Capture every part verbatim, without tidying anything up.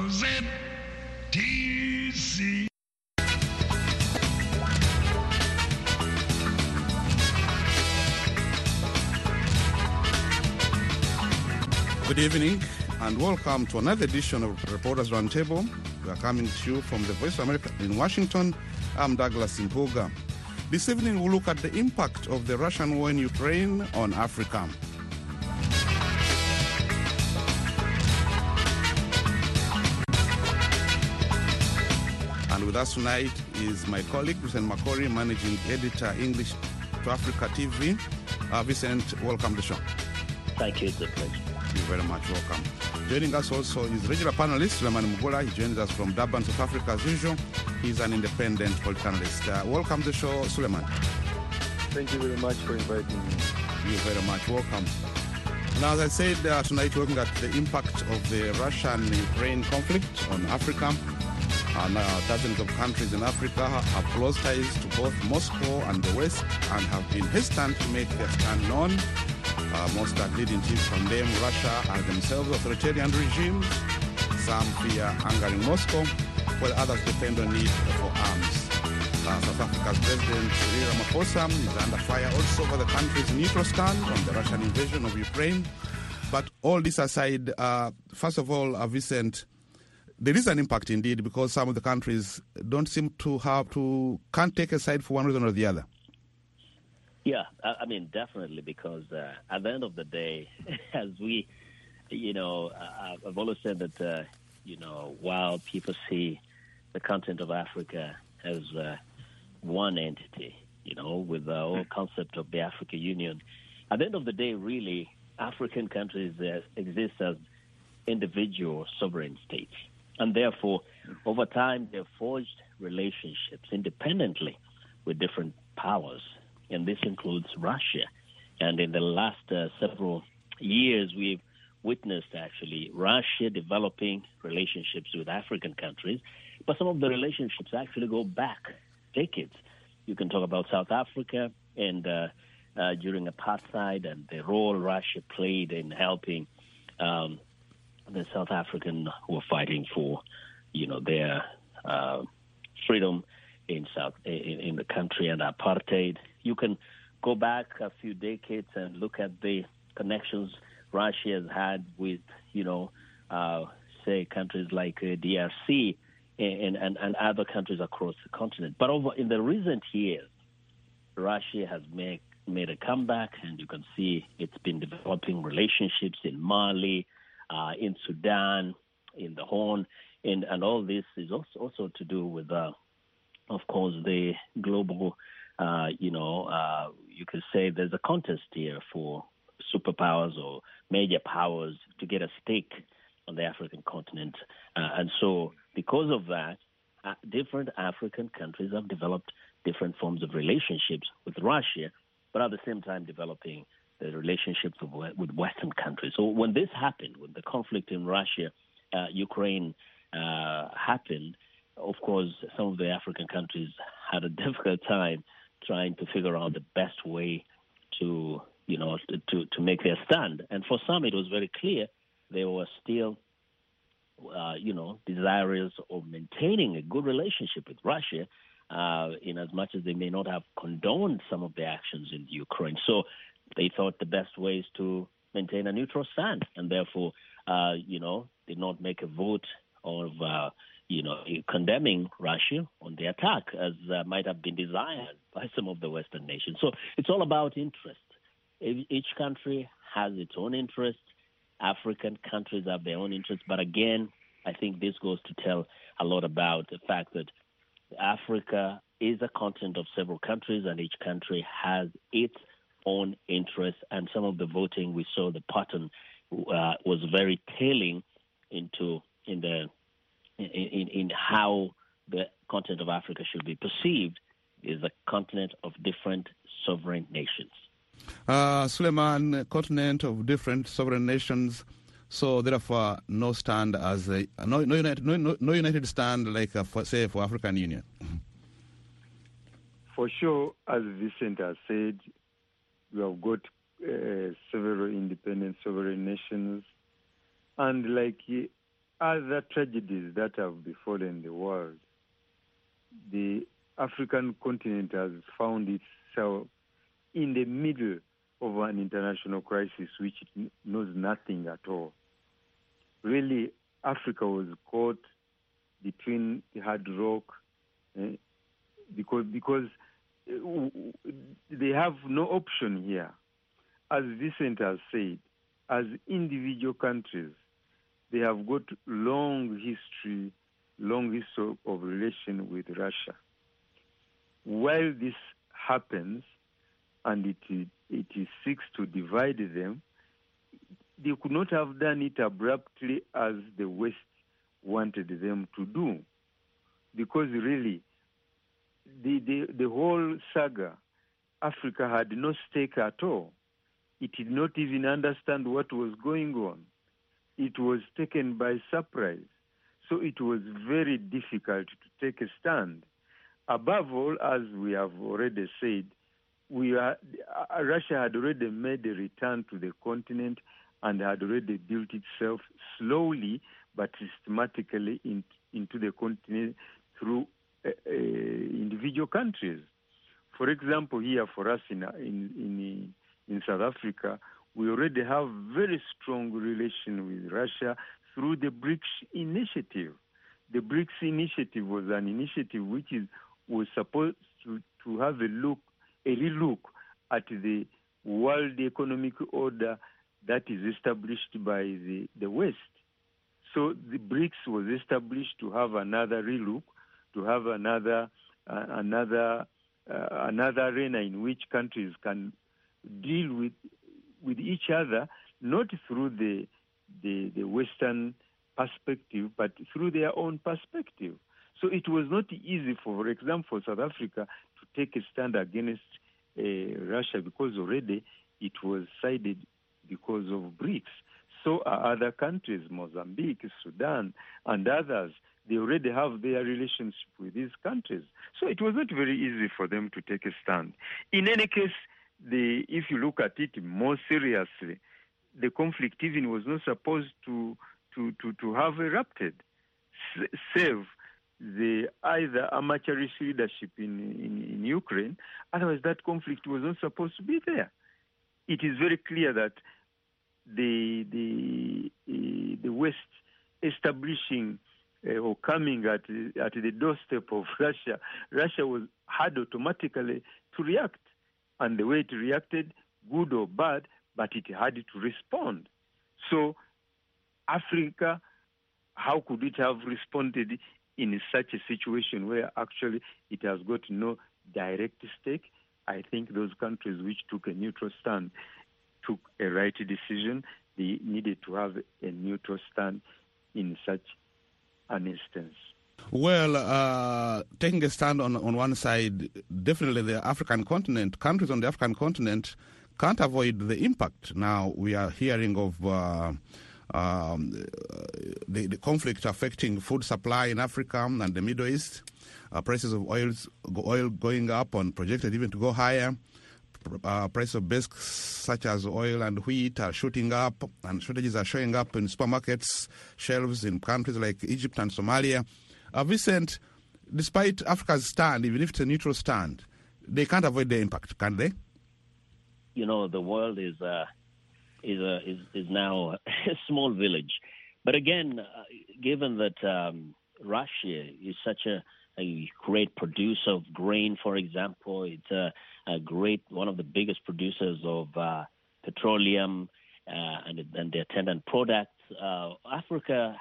Z T C. Good evening and welcome to another edition of Reporters Roundtable. We are coming to you from the Voice of America in Washington. I'm Douglas Impuga. This evening we'll look at the impact of the Russian war in Ukraine on Africa. And with us tonight is my colleague, Vincent Makori, Managing Editor, English to Africa T V. Uh, Vincent, welcome to the show. Thank you, it's a pleasure. You're very much welcome. Joining us also is regular panelist, Suleiman Mugula. He joins us from Durban, South Africa, as usual. He's an independent political analyst. Uh, welcome to the show, Suleiman. Thank you very much for inviting me. You're very much welcome. Now, as I said, uh, tonight we're looking at the impact of the Russian-Ukraine conflict on Africa. And uh, dozens of countries in Africa have close ties to both Moscow and the West and have been hesitant to make their stand known. Uh, most are leading to condemn Russia as themselves authoritarian regimes. Some fear angering Moscow, while others depend on it for arms. Uh, South Africa's President Cyril Ramaphosa is under fire also over the country's neutral stand on the Russian invasion of Ukraine. But all this aside, uh, first of all, uh, Vincent, there is an impact indeed because some of the countries don't seem to have to, can't take a side for one reason or the other. Yeah, I mean, definitely, because uh, at the end of the day, as we, you know, uh, I've always said that, uh, you know, while people see the continent of Africa as uh, one entity, you know, with the whole concept of the African Union, at the end of the day, really, African countries uh, exist as individual sovereign states. And therefore, over time, they've forged relationships independently with different powers. And this includes Russia. And in the last uh, several years, we've witnessed, actually, Russia developing relationships with African countries. But some of the relationships actually go back decades. You can talk about South Africa and uh, uh, during apartheid and the role Russia played in helping um, the South African who were fighting for, you know, their uh, freedom in South in, in the country and apartheid. You can go back a few decades and look at the connections Russia has had with, you know, uh, say countries like uh, D R C and, and, and other countries across the continent. But over in the recent years, Russia has made made a comeback, and you can see it's been developing relationships in Mali, uh, in Sudan, in the Horn, and, and all this is also, also to do with, uh, of course, the global. Uh, you know, uh, you could say there's a contest here for superpowers or major powers to get a stake on the African continent. Uh, and so because of that, uh, different African countries have developed different forms of relationships with Russia, but at the same time developing the relationships of, with Western countries. So when this happened, when the conflict in Russia, uh, Ukraine uh, happened, of course, some of the African countries had a difficult time trying to figure out the best way to, you know, to, to make their stand. And for some, it was very clear they were still, uh, you know, desirous of maintaining a good relationship with Russia, uh, in as much as they may not have condoned some of the actions in Ukraine. So they thought the best way is to maintain a neutral stand, and therefore, uh, you know, did not make a vote of, uh, you know, condemning Russia on the attack, as uh, might have been desired by some of the Western nations. So it's all about interest. Each country has its own interest. African countries have their own interests. But again, I think this goes to tell a lot about the fact that Africa is a continent of several countries, and each country has its own interests. And some of the voting we saw, the pattern uh, was very telling into in the In, in how the continent of Africa should be perceived is a continent of different sovereign nations. Uh, Suleiman, continent of different sovereign nations, so therefore no stand as a, no, no, united, no, no united stand like, a, for, say, for African Union. For sure, as Vincent has said, we have got uh, several independent sovereign nations, and like other tragedies that have befallen the world, the African continent has found itself in the middle of an international crisis which it knows nothing at all. Really, Africa was caught between the hard rock eh, because because they have no option here. As Vincent has said, as individual countries, they have got long history, long history of relation with Russia. While this happens, and it it seeks to divide them, they could not have done it abruptly as the West wanted them to do, because really, the the, the whole saga, Africa had no stake at all. It did not even understand what was going on. It was taken by surprise. So it was very difficult to take a stand. Above all, as we have already said, we are, uh, Russia had already made a return to the continent and had already built itself slowly but systematically in, into the continent through uh, uh, individual countries. For example, here for us in in in, in South Africa, we already have very strong relation with Russia through the BRICS initiative. The BRICS initiative was an initiative which is was supposed to, to have a look, a relook at the world economic order that is established by the, the West. So the BRICS was established to have another relook, to have another uh, another uh, another arena in which countries can deal with with each other, not through the the, the Western perspective, but through their own perspective. So it was not easy, for example, for South Africa to take a stand against uh, Russia because already it was sided because of BRICS. So are other countries, Mozambique, Sudan, and others. They already have their relationship with these countries. So it was not very easy for them to take a stand. In any case, the, if you look at it more seriously, the conflict even was not supposed to to, to, to have erupted, S- save the either amateurish leadership in, in, in Ukraine. Otherwise, that conflict was not supposed to be there. It is very clear that the the uh, the West establishing uh, or coming at at the doorstep of Russia, Russia was had automatically to react, and the way it reacted, good or bad, but it had to respond. So, Africa, how could it have responded in such a situation where actually it has got no direct stake? I think those countries which took a neutral stand took a right decision. They needed to have a neutral stand in such an instance. Well, uh, taking a stand on, on one side, definitely the African continent, countries on the African continent can't avoid the impact. Now we are hearing of uh, um, the, the conflict affecting food supply in Africa and the Middle East, uh, prices of oils, oil going up and projected even to go higher. Uh, price of basics such as oil and wheat are shooting up, and shortages are showing up in supermarkets, shelves in countries like Egypt and Somalia. Uh, Vincent, despite Africa's stand, even if it's a neutral stand, they can't avoid the impact, can they? You know, the world is uh, is, uh, is is now a small village. But again, uh, given that um, Russia is such a, a great producer of grain, for example, it's a, a great one of the biggest producers of uh, petroleum uh, and, and the attendant products. Uh, Africa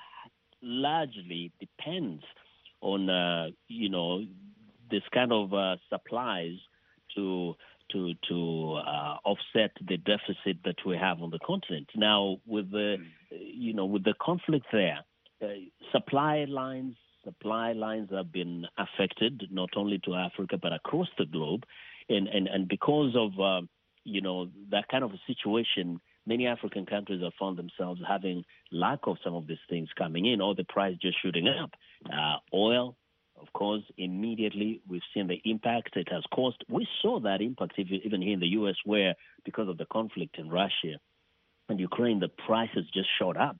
largely depends on uh, you know this kind of uh, supplies to to to uh, offset the deficit that we have on the continent. Now, with the you know with the conflict there, uh, supply lines supply lines have been affected, not only to Africa but across the globe, and and, and because of uh, you know that kind of a situation, many African countries have found themselves having lack of some of these things coming in, or the price just shooting up. Uh, oil, of course, immediately we've seen the impact it has caused. We saw that impact even here in the U S, where because of the conflict in Russia and Ukraine, the prices just shot up.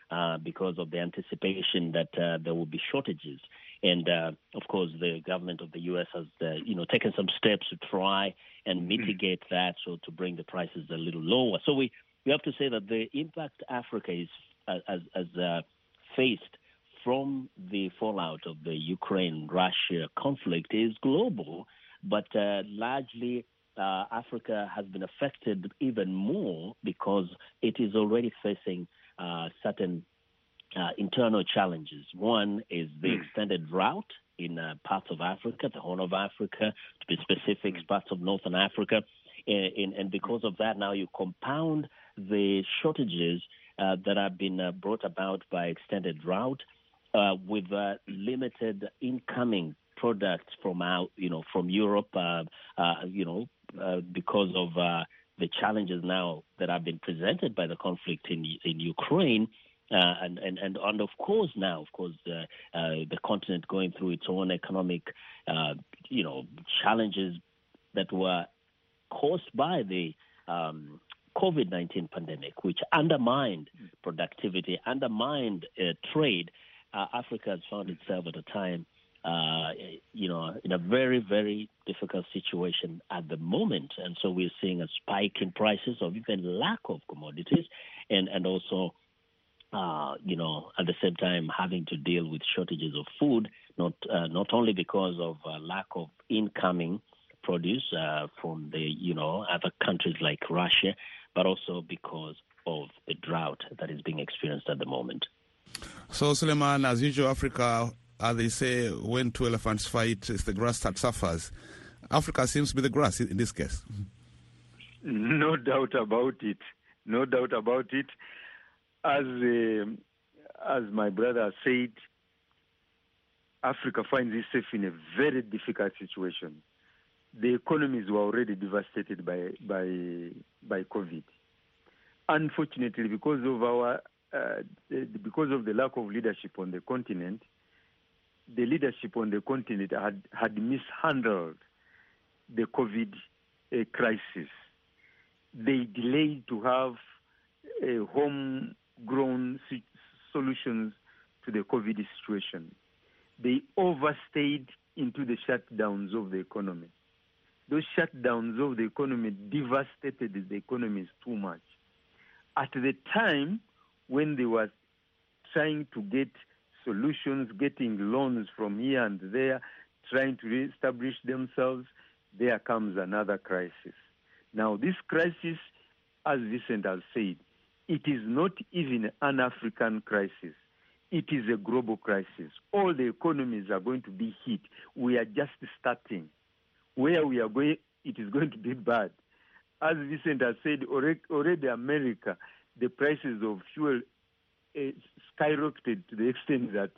uh, because of the anticipation that uh, there will be shortages. And, uh, of course, the government of the U S has, uh, you know, taken some steps to try and mitigate that, so to bring the prices a little lower. So we, we have to say that the impact Africa is uh, as, as uh, faced from the fallout of the Ukraine-Russia conflict is global, but uh, largely uh, Africa has been affected even more because it is already facing uh, certain uh, internal challenges. One is the extended drought in uh, parts of Africa, the Horn of Africa, to be specific, parts of Northern Africa. And, and because of that, now you compound the shortages uh, that have been uh, brought about by extended drought uh, with uh, limited incoming products from out, you know, from Europe, uh, uh, you know, uh, because of uh, the challenges now that have been presented by the conflict in in Ukraine. Uh, and, and, and, and, of course, now, of course, uh, uh, the continent going through its own economic, uh, you know, challenges that were caused by the um, COVID nineteen pandemic, which undermined productivity, undermined uh, trade. Uh, Africa has found itself at a time, uh, you know, in a very, very difficult situation at the moment. And so we're seeing a spike in prices of even lack of commodities and, and also Uh, you know, at the same time, having to deal with shortages of food, not uh, not only because of uh, lack of incoming produce uh, from the, you know, other countries like Russia, but also because of the drought that is being experienced at the moment. So, Suleiman, as usual, Africa, as they say, when two elephants fight, it's the grass that suffers. Africa seems to be the grass in this case. No doubt about it. No doubt about it. As uh, as my brother said, Africa finds itself in a very difficult situation. The economies were already devastated by by by COVID. Unfortunately, because of our uh, because of the lack of leadership on the continent, the leadership on the continent had had mishandled the COVID uh, crisis. They delayed to have a home grown solutions to the COVID situation. They overstayed into the shutdowns of the economy. Those shutdowns of the economy devastated the economies too much. At the time when they were trying to get solutions, getting loans from here and there, trying to reestablish themselves, there comes another crisis. Now, this crisis, as Vincent has said, it is not even an African crisis. It is a global crisis. All the economies are going to be hit. We are just starting. Where we are going, it is going to be bad. As Vincent has said, already, already America, the prices of fuel uh, skyrocketed to the extent that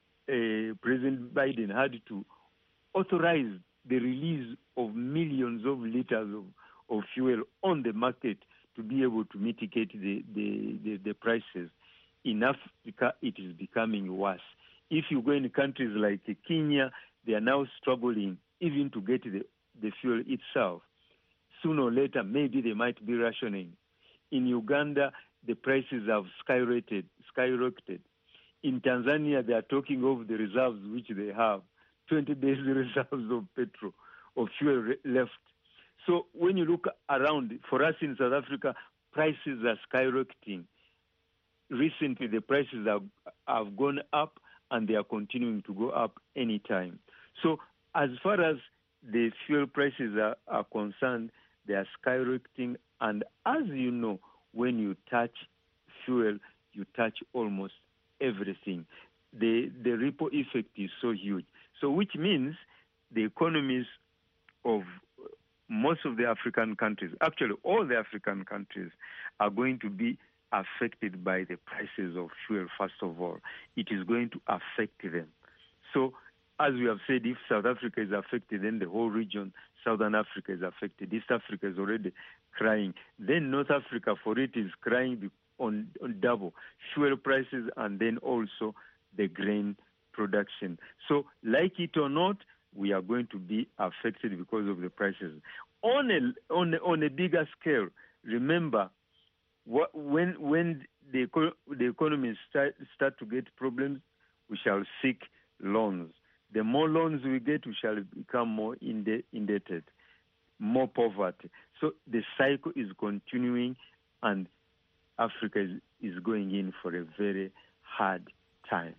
uh, President Biden had to authorize the release of millions of liters of, of fuel on the market to be able to mitigate the, the, the, the prices. In Africa, it is becoming worse. If you go in countries like Kenya, they are now struggling even to get the, the fuel itself. Sooner or later, maybe they might be rationing. In Uganda, the prices have skyrocketed. skyrocketed. In Tanzania, they are talking of the reserves which they have, twenty days reserves of petrol, of fuel left. So when you look around, for us in South Africa, prices are skyrocketing. Recently, the prices have, have gone up, and they are continuing to go up anytime. So as far as the fuel prices are, are concerned, they are skyrocketing. And as you know, when you touch fuel, you touch almost everything. The, the ripple effect is so huge. So which means the economies of most of the African countries, actually all the African countries, are going to be affected by the prices of fuel, first of all. It is going to affect them. So, as we have said, if South Africa is affected, then the whole region, Southern Africa is affected. East Africa is already crying. Then North Africa, for it, is crying on, on double fuel prices and then also the grain production. So, like it or not, we are going to be affected because of the prices. On a, on a, on a bigger scale, remember, what, when when the the economy start start to get problems, we shall seek loans. The more loans we get, we shall become more indebted, more poverty. So the cycle is continuing, and Africa is, is going in for a very hard time.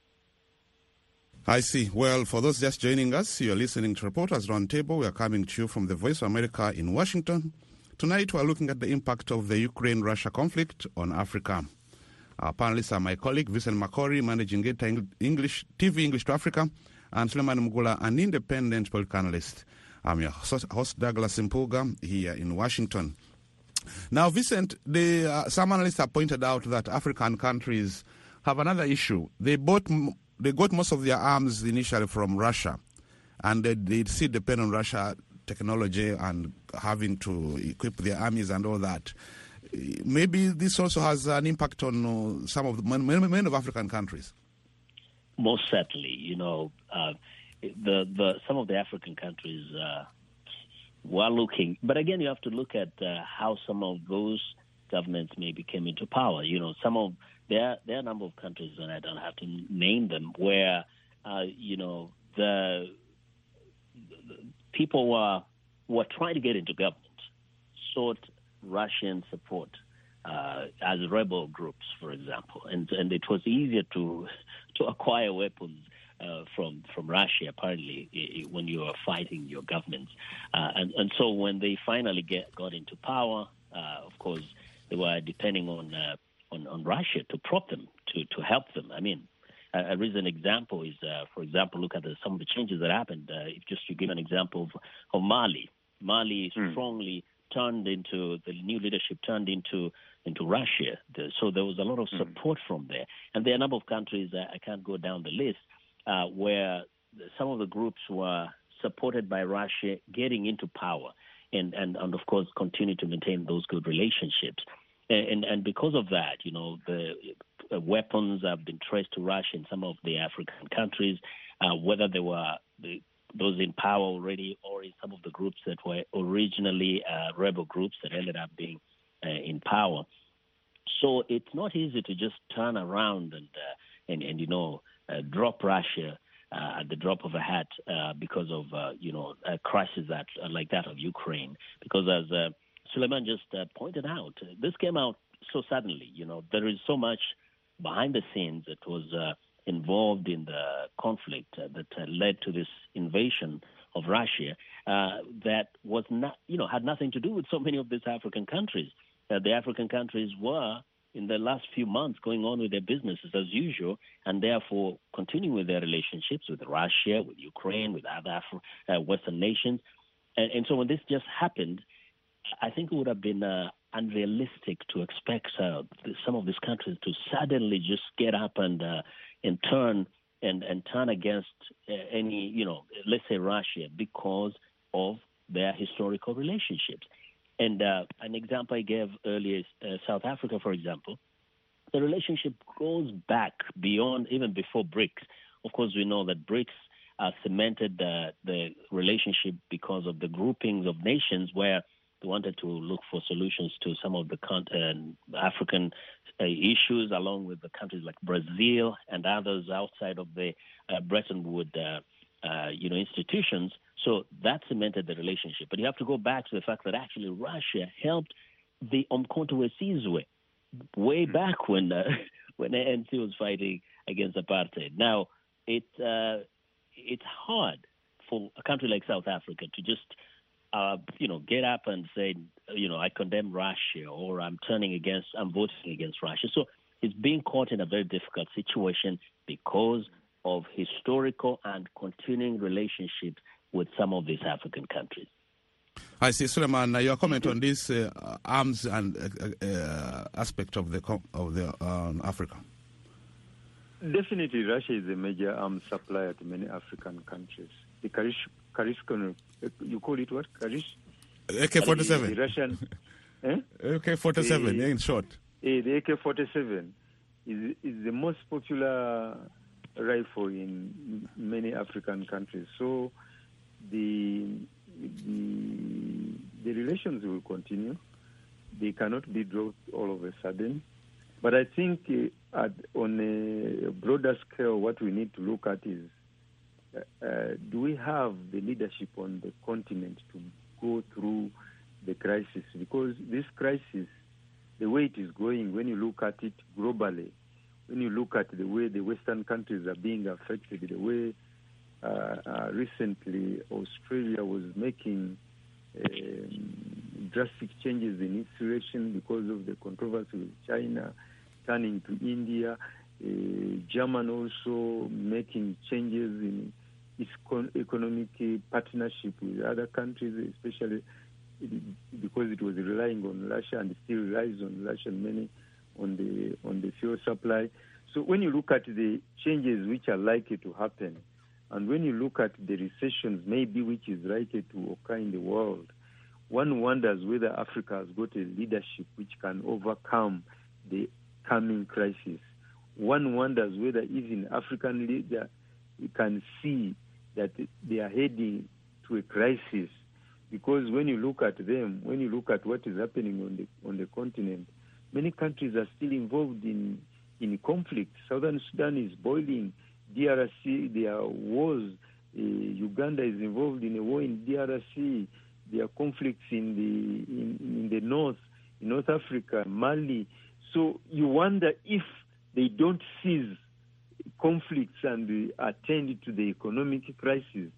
I see. Well, for those just joining us, you're listening to Reporters Roundtable. We are coming to you from the Voice of America in Washington. Tonight, we're looking at the impact of the Ukraine-Russia conflict on Africa. Our panelists are my colleague, Vincent Makori, Managing Editor, English, T V English to Africa, and Suleiman Mugula, an independent political analyst. I'm your host, Douglas Impuga, here in Washington. Now, Vincent, the, uh, some analysts have pointed out that African countries have another issue. They bought, they got most of their arms initially from Russia, and they, they still depend on Russia technology and having to equip their armies and all that. Maybe this also has an impact on uh, some of the many, many of African countries. Most certainly, you know, uh, the the some of the African countries uh, were looking, but again, you have to look at uh, how some of those governments maybe came into power. You know, some of there there are a number of countries, and I don't have to name them, where uh, you know the, the people were were trying to get into government, sought Russian support uh, as rebel groups, for example, and and it was easier to to acquire weapons uh, from from Russia, apparently, I- when you are fighting your governments, uh, and and so when they finally get got into power, uh, of course, they were depending on uh, on on Russia to prop them, to to help them. I mean, a, a recent example is, uh, for example, look at the, some of the changes that happened. Uh, if just to give an example of, of Mali, Mali Mm. strongly turned into the new leadership turned into into Russia. The, so there was a lot of support mm. from there, and there are a number of countries uh, I can't go down the list uh, where some of the groups were supported by Russia getting into power, and and, and of course continue to maintain those good relationships, and and, and because of that, you know, the uh, weapons have been traced to Russia in some of the African countries, uh, whether they were the those in power already, or in some of the groups that were originally uh, rebel groups that ended up being uh, in power. So it's not easy to just turn around and uh, and, and you know uh, drop Russia uh, at the drop of a hat uh, because of uh, you know a crisis that uh, like that of Ukraine. Because as uh, Suleiman just uh, pointed out, uh, this came out so suddenly. You know, there is so much behind the scenes that was Uh, involved in the conflict uh, that uh, led to this invasion of Russia uh, that was not, you know, had nothing to do with so many of these African countries. Uh, the African countries were, in the last few months, going on with their businesses as usual, and therefore continuing with their relationships with Russia, with Ukraine, with other Afro- uh, Western nations. And, and so when this just happened, I think it would have been uh, unrealistic to expect uh, some of these countries to suddenly just get up and uh, and turn and, and turn against uh, any, you know, let's say Russia, because of their historical relationships. And uh, an example I gave earlier is uh, South Africa, for example. The relationship goes back beyond, even before BRICS. Of course, we know that BRICS uh, cemented uh, the relationship because of the groupings of nations where they wanted to look for solutions to some of the con- uh, African uh, issues, along with the countries like Brazil and others outside of the uh, Bretton Woods, uh, uh, you know, institutions. So that cemented the relationship. But you have to go back to the fact that actually Russia helped the Umkhonto we Sizwe way back when uh, when the A N C was fighting against apartheid. Now, it uh, it's hard for a country like South Africa to just Uh, you know, get up and say, you know, I condemn Russia, or I'm turning against, I'm voting against Russia. So it's being caught in a very difficult situation because of historical and continuing relationships with some of these African countries. I see, Suleiman. Uh, your comment on this uh, arms and uh, uh, aspect of the of the um, Africa. Definitely, Russia is a major arms supplier to many African countries. The Karish, Karish, you call it what? Karish? A K forty-seven. The, the Russian. eh? A K forty-seven, the, in short. The A K forty-seven is is the most popular rifle in many African countries. So the the, the relations will continue. they cannot be dropped all of a sudden. But I think uh, at, on a broader scale, what we need to look at is, uh, uh, do we have the leadership on the continent to go through the crisis? Because this crisis, the way it is going, when you look at it globally, when you look at the way the Western countries are being affected, the way uh, uh, recently Australia was making um, drastic changes in its relation because of the controversy with China, turning to India, uh, Germany also making changes in its con- economic partnership with other countries, especially because it was relying on Russia and still relies on Russia and many on the on the fuel supply. So when you look at the changes which are likely to happen, and when you look at the recessions maybe which is likely to occur in the world, one wonders whether Africa has got a leadership which can overcome the coming crisis. One wonders whether even African leaders can see that they are heading to a crisis. Because when you look at them, when you look at what is happening on the on the continent, many countries are still involved in, in conflict. Southern Sudan is boiling. D R C, there are wars. Uh, Uganda is involved in a war in D R C. There are conflicts in the in, in the north, in North Africa, Mali. So you wonder if they don't cease conflicts and uh, attend to the economic crisis,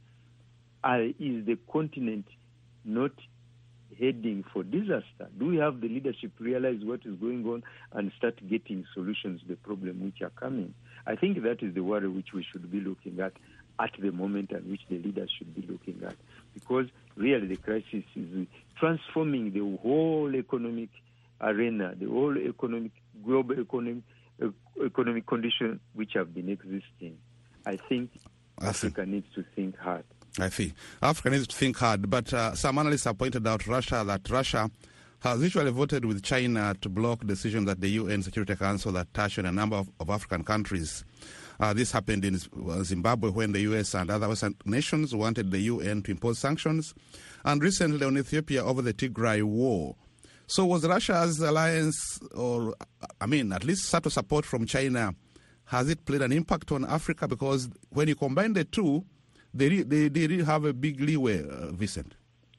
uh, is the continent not heading for disaster? Do we have the leadership realize what is going on and start getting solutions to the problem which are coming? I think that is the worry which we should be looking at at the moment and which the leaders should be looking at, because really the crisis is transforming the whole economic arena, the whole economic, global economic, uh, economic condition which have been existing. I think I Africa see. needs to think hard. I see. Africa needs to think hard, but uh, some analysts have pointed out Russia that Russia has usually voted with China to block decisions at the U N Security Council that touch on a number of, of African countries. Uh, this happened in Zimbabwe when the U S and other Western nations wanted the U N to impose sanctions, and recently on Ethiopia over the Tigray war. So was Russia's alliance, or I mean, at least subtle support from China, has it played an impact on Africa? Because when you combine the two, they re- they, they really have a big leeway, uh, Vincent.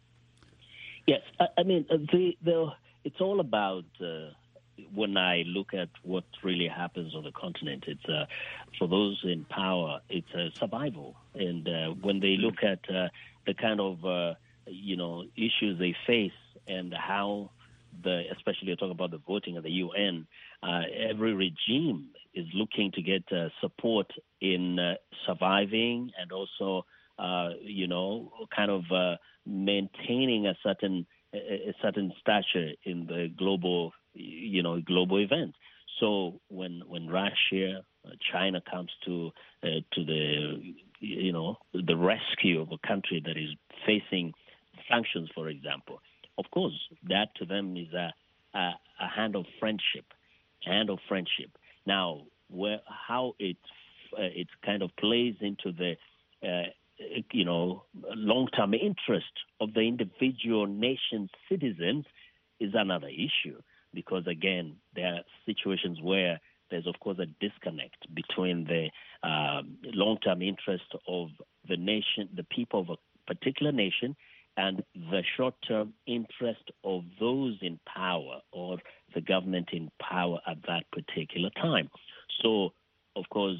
Yes, I, I mean, uh, the, the, it's all about, uh, when I look at what really happens on the continent, it's uh, for those in power, it's uh, survival. And uh, when they look at uh, the kind of, uh, you know, issues they face and how the, especially you're talking about the voting at the U N, uh, every regime is looking to get uh, support in uh, surviving and also, uh, you know, kind of uh, maintaining a certain a certain stature in the global, you know, global event. So when when Russia, uh, China comes to uh, to the, you know, the rescue of a country that is facing sanctions, for example, of course, that to them is a a, a hand of friendship, hand of friendship. Now, where how it uh, it kind of plays into the uh, you know, long-term interest of the individual nation's citizens is another issue, because, again, there are situations where there's, of course, a disconnect between the uh, long-term interest of the nation, the people of a particular nation, and the short-term interest of those in power or the government in power at that particular time. So, of course,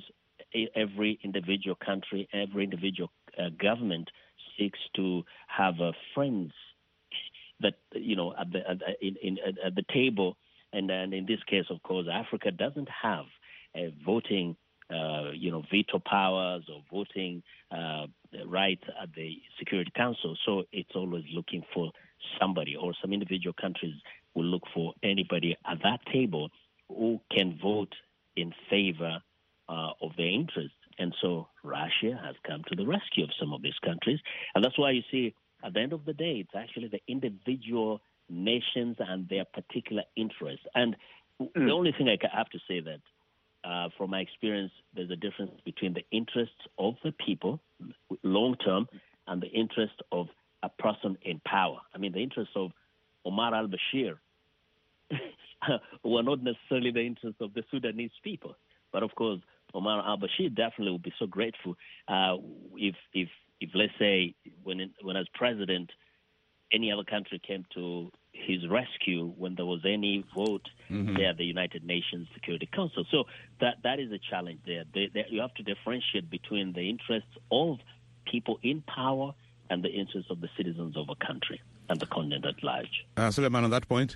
every individual country, every individual uh, government seeks to have uh, friends that, you know, at the at, in, in, at the table. And then in this case, of course, Africa doesn't have a voting, uh, you know, veto powers or voting uh, rights at the Security Council. So it's always looking for somebody, or some individual countries will look for anybody at that table who can vote in favor Uh, of their interests. And so Russia has come to the rescue of some of these countries. And that's why you see, at the end of the day, it's actually the individual nations and their particular interests. And mm. the only thing I have to say that, uh, from my experience, there's a difference between the interests of the people, long-term, and the interest of a person in power. I mean, the interest of Omar al-Bashir were not necessarily the interests of the Sudanese people. But of course, Omar al-Bashir definitely would be so grateful uh, if, if, if let's say, when it, when as president, any other country came to his rescue when there was any vote mm-hmm. there at the United Nations Security Council. So that that is a challenge there. They, they, you have to differentiate between the interests of people in power and the interests of the citizens of a country and the continent at large. Uh, Suleiman, on that point?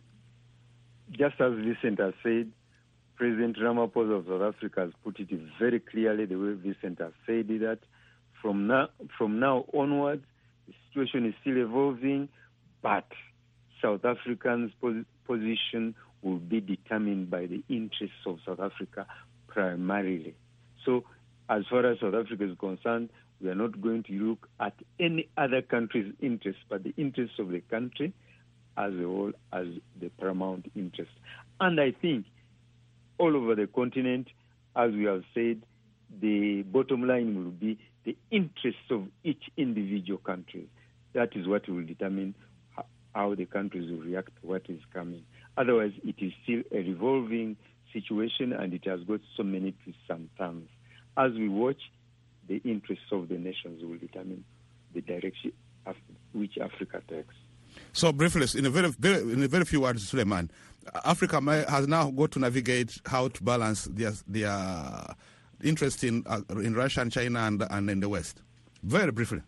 Just as Vincent has said, President Ramaphosa of South Africa has put it very clearly the way Vincent has said that from now, from now onwards, the situation is still evolving, but South Africans' pos- position will be determined by the interests of South Africa primarily. So as far as South Africa is concerned, we are not going to look at any other country's interests, but the interests of the country as a whole as the paramount interest. And I think all over the continent, as we have said, the bottom line will be the interests of each individual country. That is what will determine how the countries will react to what is coming. Otherwise, it is still a revolving situation, and it has got so many twists and turns. As we watch, the interests of the nations will determine the direction of which Africa takes. So, briefly, in a very, very, in a very few words, Suleiman, Africa may, has now got to navigate how to balance their, their interest in uh, in Russia and China and, and in the West. Very briefly.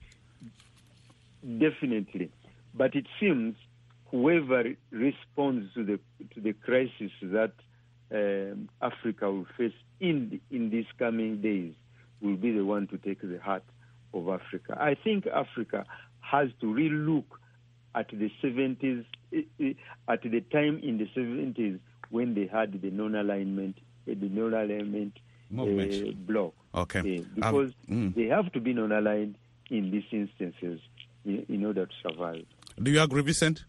Definitely. But it seems whoever responds to the to the crisis that um, Africa will face in the, in these coming days will be the one to take the heart of Africa. I think Africa has to relook at the seventies, at the time in the seventies when they had the non-alignment, the non-alignment uh, bloc. Okay. Uh, because um, mm. they have to be non-aligned in these instances in, in order to survive. Do you agree, Vincent?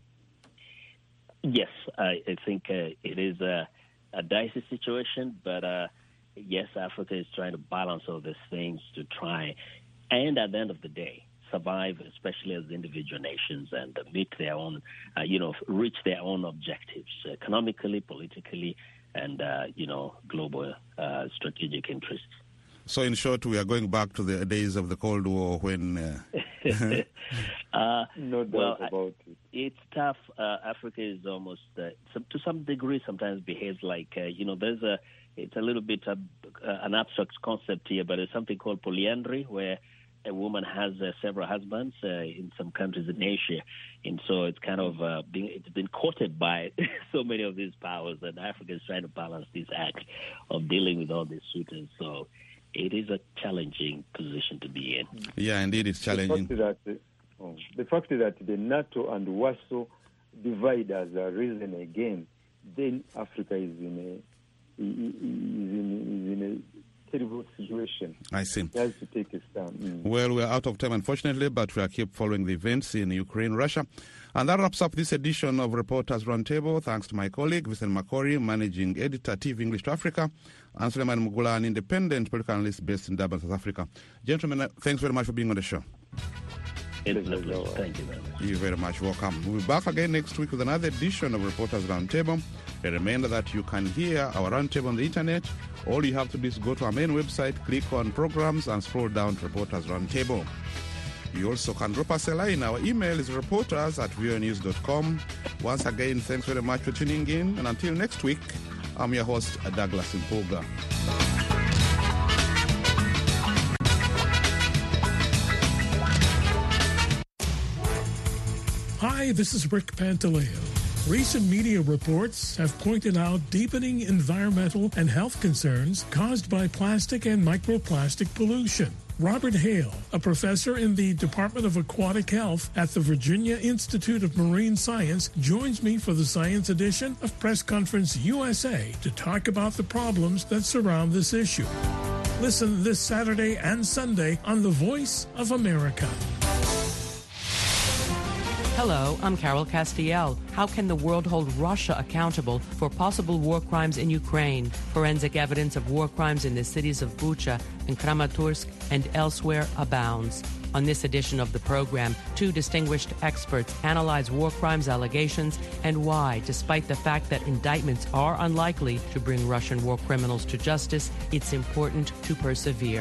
Yes, I, I think uh, it is a, a dicey situation, but uh, yes, Africa is trying to balance all these things to try, and at the end of the day, survive, especially as individual nations, and uh, meet their own, uh, you know, reach their own objectives, economically, politically, and, uh, you know, global uh, strategic interests. So, in short, we are going back to the days of the Cold War when... Uh... uh, no doubt well, about it. It's tough. Uh, Africa is almost, uh, some, to some degree, sometimes behaves like, uh, you know, there's a, it's a little bit of, uh, an abstract concept here, but it's something called polyandry, where a woman has uh, several husbands uh, in some countries in Asia. And so it's kind of uh, being, it's been courted by so many of these powers, and Africa is trying to balance this act of dealing with all these suitors. So it is a challenging position to be in. Yeah, indeed, it's challenging. The fact that, oh, the, fact that the NATO and Warsaw divide has arisen again, then Africa is in a, is in, is in a terrible situation. I see. It has to take a stand. Mm. Well, we're out of time, unfortunately, but we'll keep following the events in Ukraine, Russia. And that wraps up this edition of Reporters Roundtable. Thanks to my colleague, Vincent Makori, Managing Editor, T V English to Africa, and Suleiman Mugula, an independent political analyst based in Durban, South Africa. Gentlemen, thanks very much for being on the show. It's a pleasure. Thank you very much. You're very much welcome. We'll be back again next week with another edition of Reporters Roundtable. A reminder that you can hear our roundtable on the internet. All you have to do is go to our main website, click on programs, and scroll down to Reporters Roundtable. You also can drop us a line. Our email is reporters at v o news dot com. Once again, thanks very much for tuning in. And until next week, I'm your host, Douglas Impoga. Hi, this is Rick Pantaleo. Recent media reports have pointed out deepening environmental and health concerns caused by plastic and microplastic pollution. Robert Hale, a professor in the Department of Aquatic Health at the Virginia Institute of Marine Science, joins me for the Science edition of Press Conference U S A to talk about the problems that surround this issue. Listen this Saturday and Sunday on The Voice of America. Hello, I'm Carol Castiel. How can the world hold Russia accountable for possible war crimes in Ukraine? Forensic evidence of war crimes in the cities of Bucha and Kramatorsk and elsewhere abounds. On this edition of the program, two distinguished experts analyze war crimes allegations and why, despite the fact that indictments are unlikely to bring Russian war criminals to justice, it's important to persevere.